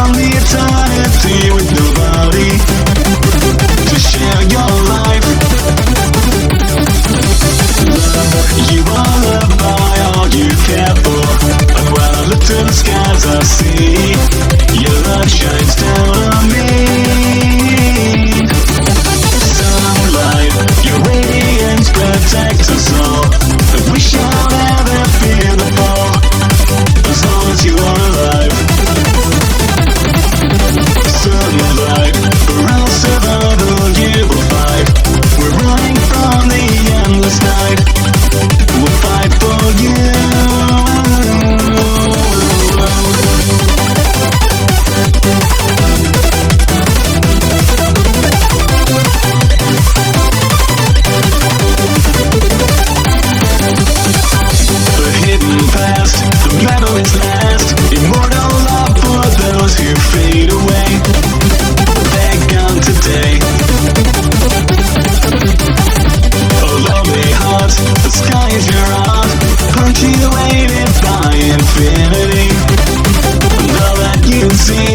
from the eternity with nobody to share your life. You are loved by all you care for, and when I look to the skies I see your love shines down on me. Sunlight, your radiance protects us all, and we shall never fear the fall, as long as you are alive. Sunlight, for our survival you will fight. We're running from the endless night, we'll fight for you. Memories last, immortal love for those who fade away. They're gone today. A lonely heart, the sky is your art, punctuated by infinity. And all that you see